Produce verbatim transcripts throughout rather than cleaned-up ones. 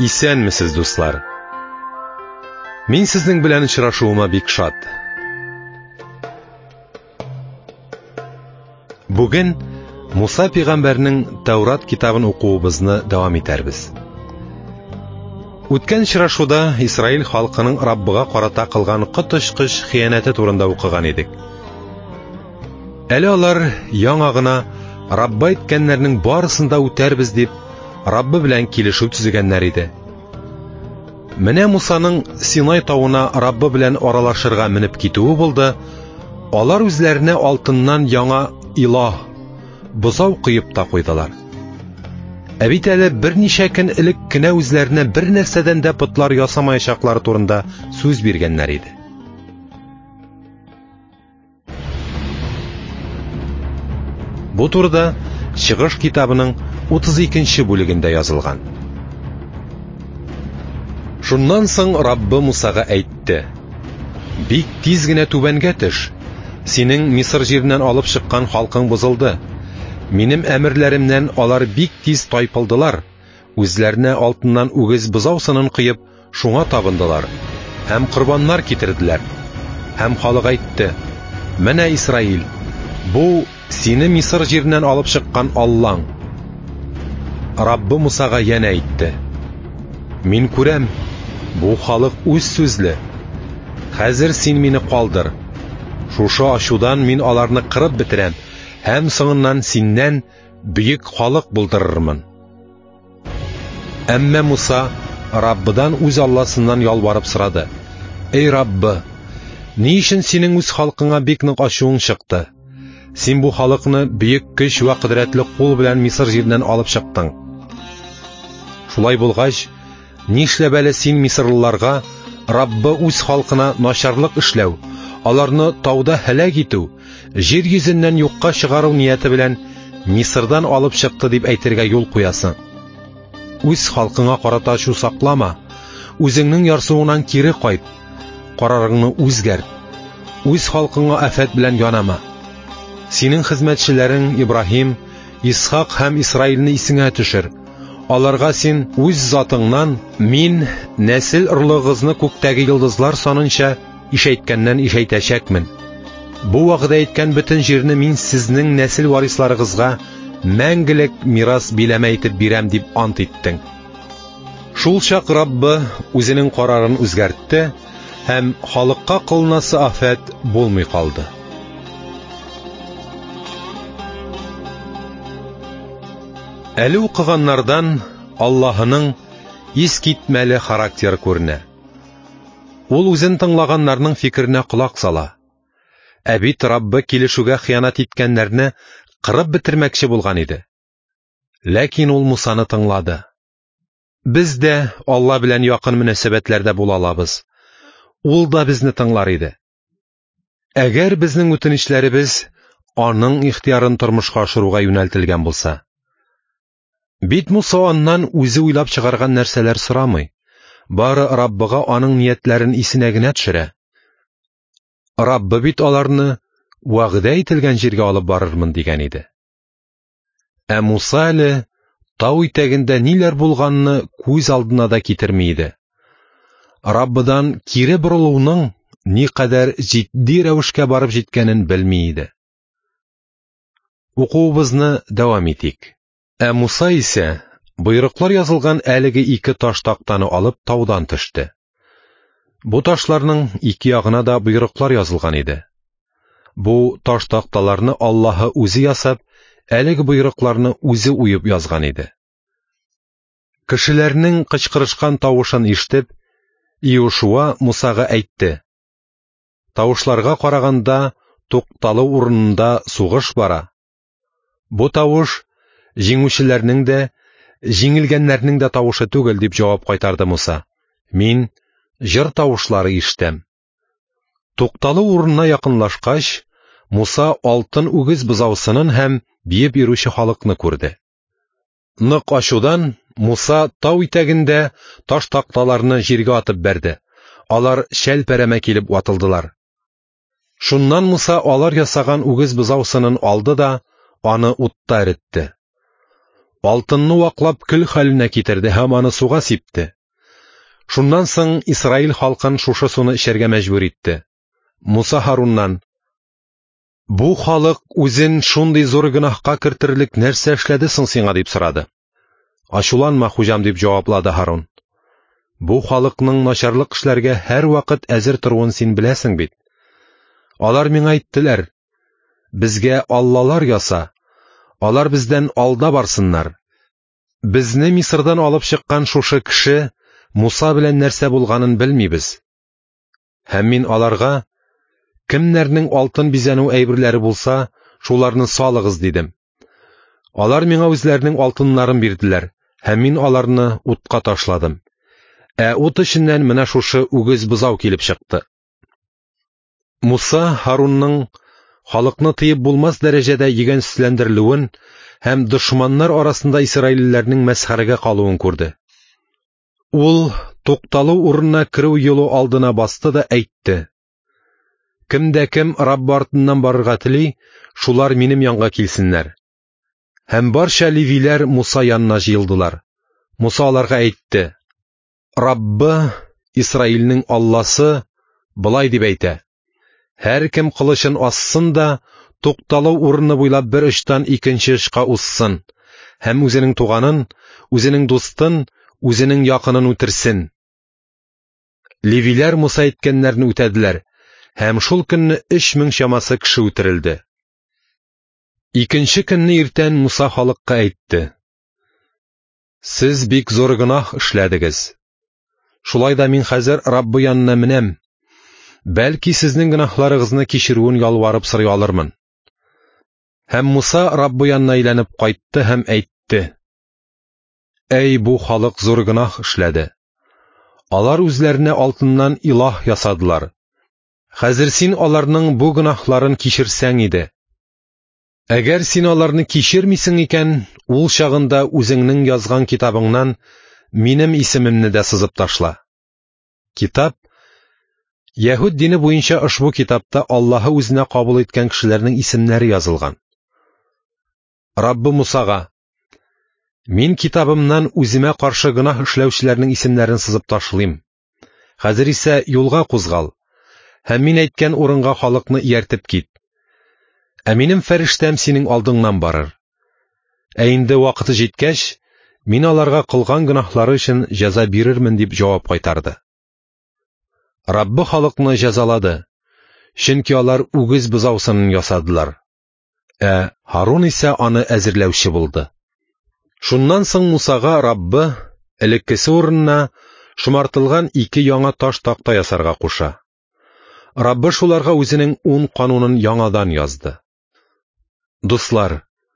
Исәнмесез, дуслар? Мин сезнең белән очрашуыма бик шат. Бүген Муса пәйгамбәрнең Тәүрат китабын укуыбызны дәвам итәрбез. Үткән очрашуда Исраил халкының Раббыга карата кылган коточкыч хыянәте турында укыган идек. Әле алар яңа гына Раббы әйткәннәрнең барысын да үтәрбез дип Раббы белән килешү төзегәннәр иде. Менә Мусаның Синай тауына Раббы белән аралашырга менеп китүе булды. Алар үзләренә алтыннан яңа илаһ, бозау кыйып та куйдылар. Ә бит әле берничә көн элек кенә үзләренә бер нәрсәдән дә пытлар ясамаячаклары турында сүз биргәннәр иде. Бу турыда Чыгыш китабының утыз икенче бүлегендә язылган. Шуннан соң Раббы Мусага әйтте: «Бик тиз генә түбәнгә төш. Синең Мисыр җиреннән алып чыккан халкың бозылды. Минем әмерләремнән алар бик тиз тайпылдылар. Үзләренә алтыннан үгез бозаусынын кыеп, шуңа табындылар. Һәм корбаннар китерделәр. Һәм халык әйтте: Менә Исраил, бу сине Мисыр җиреннән алып чыккан Аллаң». Раббы Мусага янә әйтте: «Мин күрәм, бу халык үз сүзле. Хәзер син мине калдыр. Шушы ачудан мин аларны кырып бетерәм, һәм соңыннан синнән бөек халык булдырырмын». Әмма Муса Раббыдан үз Алласыннан ялварып сорады: «Эй Раббы, ни өчен синең үз халкыңа бик нык ачуың чыкты? Син бу халыкны бөек көч вә кудрәтле кул белән Мисыр җиреннән алып чыктың. Шулай булгач, нишләп әле син Мисырлыларга Раббы үз халкына начарлык эшләү, аларны тауда һәлак итү, җир йөзеннән юкка чыгару нияте белән Мисырдан алып чыкты дип әйтергә юл куясың? Үз халкыңа карата ачу саклама, үзеңнең ярсуыңнан кире кайт, карарыңны үзгәрт, үз халкыңа афәт белән янама. Синең хезмәтчеләрең Ибраһим, Исхак һәм Исраилне исеңә төшер. Аларга син үз затыңнан: мин нәсел орлыгыгызны күктәге йолдызлар санынча ишәйткәннән ишәйтәчәкмен. Бу вакыйда әйткән бөтен җирне мин сезнең нәсел варисларыгызга мәңгелек мирас биләмә итеп бирәм дип ант иттең». Шул чак Раббы үзенең карарын үзгәртте һәм халыкка кылынасы афәт булмый калды. Әле укыганнардан Аллаһының искитмәле характер күренә. Ул үзен тыңлаганнарның фикеренә колак сала. Ә бит Раббы килешүгә хыянат иткәннәрне кырып бетермәкче булган иде. Ләкин ул Мусаны тыңлады. Без дә Алла белән якын мөнәсәбәтләрдә була алабыз. Ул да безне тыңлар иде. Әгәр безнең үтенечләребез аның ихтиярын тормышка ашыруга юнәлтелгән булса. Бит Муса аннан үзе уйлап чыгарган нәрсәләр сорамый. Бары Раббыга аның ниятләрен исенә генә төшерә. Раббы бит аларны вәгъдә ителгән җиргә алып барырмын дигән иде. Ә Муса әле тау итәгендә ниләр булганны күз алдына да китерми иде. Раббыдан кире борылуның никадәр җитди рәвешкә барып җиткәнен белми иде. Укуыбызны дәвам итик. Ә Муса исә боерыклар язылган әлеге ике таш тактаны алып таудан төште. Бу ташларның ике ягына да боерыклар язылган иде. Бу таш такталарны Аллаһы үзе ясап, әлеге боерыкларны үзе уеп язган иде. Кешеләрнең кычкырышкан тавышын ишетеп, Иошуа Мусага әйтте: «Тавышларга караганда тукталу урынында сугыш бара. Бу тавыш җиңүчеләрнең дә, җиңелгәннәрнең дә тавышы түгел», дип җавап кайтарды Муса. «Мин җыр тавышлары ишетәм». Тукталу урынына якынлашкач, Муса алтын үгез бозаусынын һәм биеп йөрүче халыкны күрде. Нык ачудан Муса тау итәгендә таш такталарны җиргә атып бәрде. Алар шәл-пәрәмә килеп ватылдылар. Шуннан Муса алар ясаган үгез бозаусынын алды да аны утта эретте. Алтынны ваклап көл хәленә китерде һәм аны суга сипте. Шуннан соң Исраил халкын шушы суны эчәргә мәҗбүр итте. Муса Харуннан: "Бу халык үзен шундый зур гөнаһка кертерлек нәрсә эшләде соң сиңа?" дип сорады. "Ачуланма, хуҗам", дип җаваплады Харун. "Бу халыкның начарлык эшләргә һәр вакыт әзер торуын син беләсең бит. Алар миңа әйттеләр: безгә аллалар яса, алар бездән алда барсыннар. Безне Мисырдан алып чыккан шушы кеше Муса белән нәрсә булганын белмибез. Һәм мин аларга: кемнәрнең алтын бизәнү әйберләре булса, шуларны салыгыз, дидем. Алар миңа үзләренең алтыннарын бирделәр, һәм мин аларны утка ташладым. Ә ут эченнән менә шушы үгез бозау килеп чыкты." Муса Харунның халыкны тыеп булмас дәрәҗәдә йөгәнсезләндерелүен һәм дошманнар арасында исраилләрнең мәсхәрәгә калуын күрде. Ул тукталу урынына керү юлы алдына басты да әйтте: "Кемдә кем Раббы артыннан барырга тели, шулар минем янга килсеннәр." Һәм барча левиләр Муса янына җыелдылар. Муса аларга әйтте: "Раббы, Исраилнең Алласы, былай дип әйтә: һәр кем кылычын ассын да тукталу урыны буйлап бер очтан икенче очка узсын, һәм үзенең туганын, үзенең дустын, үзенең якынын үтерсен." Левиләр Муса әйткәннәрне үтәделәр, һәм шул көнне өч мең чамасы кеше үтерелде. Икенче көнне иртән Муса халыкка әйтте: "Сез бик зур гөнаһ эшләдегез. Шулай да мин хәзер Раббы янына менәм. Бәлки сезнең гөнаһларыгызны кичерүен ялварып сорый алырмын." Һәм Муса Раббы янына әйләнеп кайтты һәм әйтте: "Әй, бу халык зур гөнаһ эшләде. Алар үзләренә алтыннан илаһ ясадылар. Хәзер син аларның бу гөнаһларын кичерсәң иде. Әгәр син аларны кичермисең икән, ул чагында үзеңнең язган китабыңнан минем исемемне дә сызып ташла." Китап Яһуд дине буенча ошбу китапта Аллаһы үзенә кабул иткән кешеләрнең исемнәре язылган. Раббы Мусага: "Мин китабымнан үземә каршы гөнаһ эшләүчеләрнең исемнәрен сызып ташлыйм. Хәзер исә юлга кузгал, һәм мин әйткән урынга халыкны ияртеп кит. Ә минем фәрештәм синең алдыңнан барыр. Ә инде вакыты җиткәч, мин аларга кылган гөнаһлары өчен җәза бирермен", дип җавап кайтарды. Раббы халыкны җәзалады, чөнки алар үгез бозаусынын ясадылар. Ә Харун исә аны әзерләүче булды. Шуннан соң Мусага Раббы элеккесе урынына шомартылган ике яңа таш такта ясарга куша. Раббы шуларга үзенең ун канунын яңадан язды. Дуслар,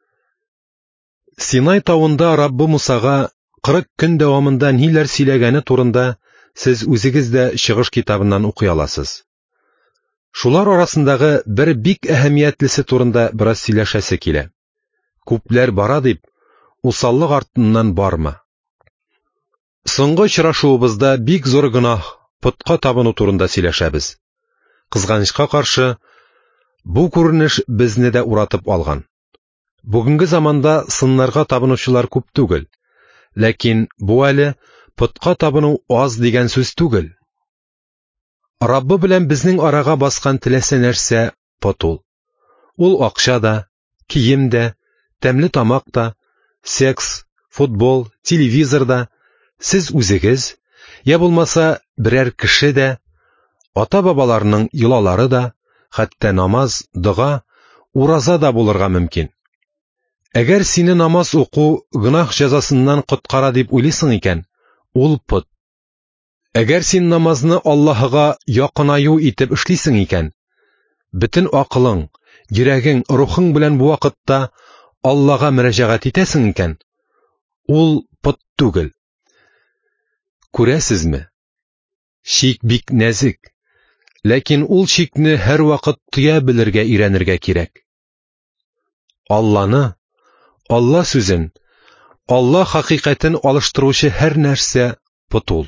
Синай тавында Раббы Мусага кырык көн дәвамында ниләр сөйләгәне турында сез үзегез дә Чыгыш китабыннан укый аласыз. Шулар арасындагы бер бик әһәмиятлесе турында бераз сөйләшәсе килә. Күпләр бара дип, усаллык артыннан барма. Соңгы очрашуыбызда бик зур гөнаһ, путка табыну турында сөйләшәбез. Кызганычка каршы, бу күренеш безне дә уратып алган. Бүгенге заманда сыннарга табынучылар күп түгел, ләкин бу әле путка табыну аз дигән сүз түгел. Раббы белән безнең арага баскан теләсә нәрсә пот ул. Ул акча да, кием дә, тәмле тамак да, секс, футбол, телевизор да, сез үзегез, я булмаса берәр кеше дә, ата-бабаларның йолалары да, хәтта намаз, дога, ураза да булырга мөмкин. Әгәр сине намаз уку гөнаһ җәзасыннан коткара дип уйлыйсың икән, ул пот. Әгәр син намазны Аллаһыга якынаю итеп эшлисең икән, бөтен акылың, йөрәгең, рухың белән бу вакытта Аллаһка мөрәҗәгать итәсең икән, ул пот түгел. Күрәсезме? Шик бик нәзик, ләкин ул шикне һәр вакыт тоя белергә өйрәнергә кирәк. Алланы, Алла сүзен, Алла хакыйкатен алыштыручы һәр нәрсә пот ул.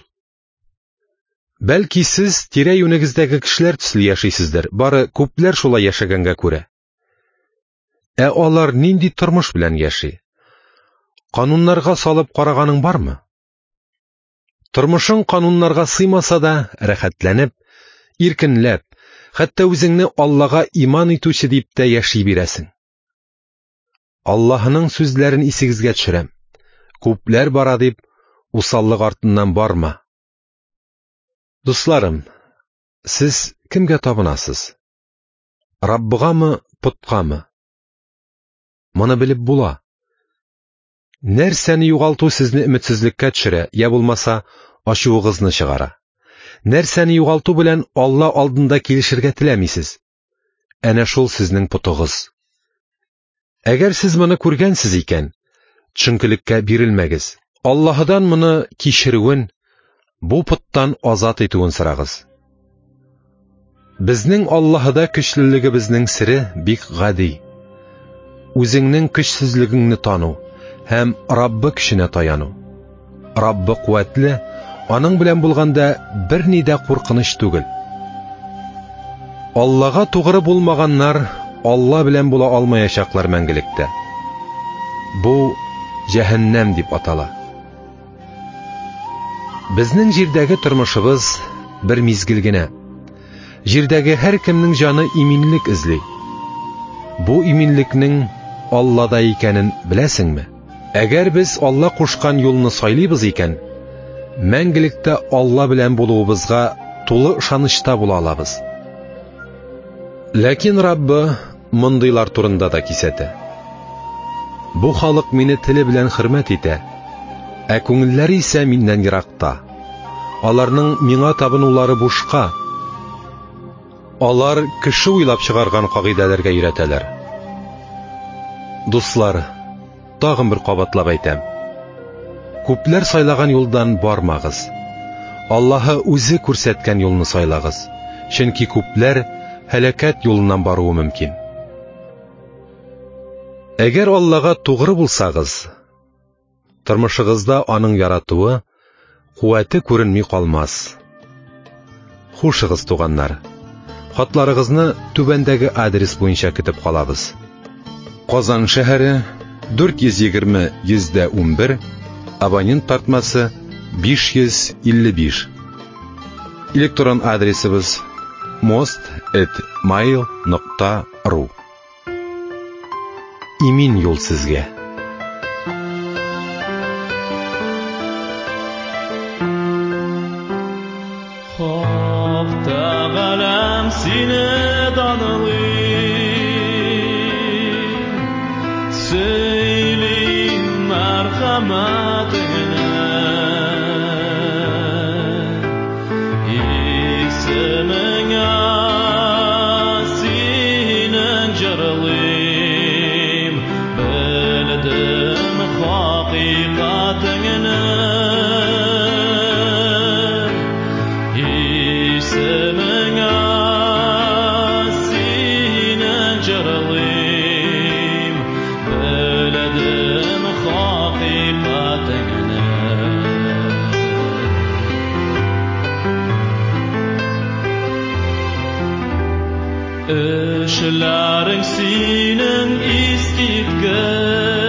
Бәлки сез тирә-юнегездәге кешеләр төсле яшисездер, бары күпләр шулай яшәгәнгә күрә. Ә алар нинди тормыш белән яши? Кануннарга салып караганың бармы? Тормышың кануннарга сыймаса да, рәхәтләнеп, иркенләп, хәтта үзеңне Аллага иман итүче дип тә яши бирәсең. Аллаһның сүзләрен исегезгә төшерәм. Күпләр бара дип, усаллык артыннан барма. Дусларым, сез кемгә табынасыз? Раббыгамы, путҡамы? Моны белеп була. Нәрсәне юғалту сезне өметсезлеккә төшерә, я булмаса, ачуыгызны чыгара. Нәрсәне юғалту белән Алла алдында килешергә теләмисез. Әнә шул сезнең путыгыз. Әгәр сез моны күргәнсез икән, төшенкелеккә бирелмәгез. Аллаһыдан моны кичерүен, бу путтан азат итүен сорагыз. Безнең Аллаһыда көчлелегебезнең сере бик гади. Үзеңнең көчсезлегеңне тану һәм Раббы көченә таяну. Раббы куәтле, аның белән булганда берни дә куркыныч түгел. Аллага тугры булмаганнар Алла белән була алмаячаклар мәңгелектә. Бу җәһәннәм дип атала. Безнең җирдәге тормышыбыз бер мизгел генә. Җирдәге һәр кемнең җаны иминлек эзли. Бу иминлекнең Аллада икәнен беләсеңме? Әгәр без Алла кушкан юлны сайлыйбыз икән, мәңгелектә Алла белән булуыбызга тулы ышанычта була алабыз. Ләкин Раббы мондыйлар турында да кисәтә. Бу халык мине теле белән хөрмәт итә, ә күңелләре исә миннән еракта. Аларның миңа табынулары бушка. Алар кеше уйлап чыгарган кагыйдәләргә өйрәтәләр. Дуслар, тагын бер кабатлап әйтәм. Күпләр сайлаган юлдан бармагыз. Аллаһы үзе күрсәткән юлны сайлагыз. Чөнки күпләр һәлакәт юлыннан баруы мөмкин. Әгәр Аллага тугры булсагыз, тормышыгызда аның яратуы, куәте күренми калмас. Хушыгыз, туганнар. Хатларыгызны түбәндәге адрес буенча көтеп калабыз. Казан шәһәре, дүрт йөз егерме йөз ун бер, абонент тартмасы биш йөз илле биш. Электрон адресыбыз most at mail nokta ru. Имин юл сезгә. Хакта галам сине данылый, сөйлим мәрхәмәтеңне, исемеңә синең җырлыйм, белдем хакыйкатеңне. Эшләрең синең искиткеч,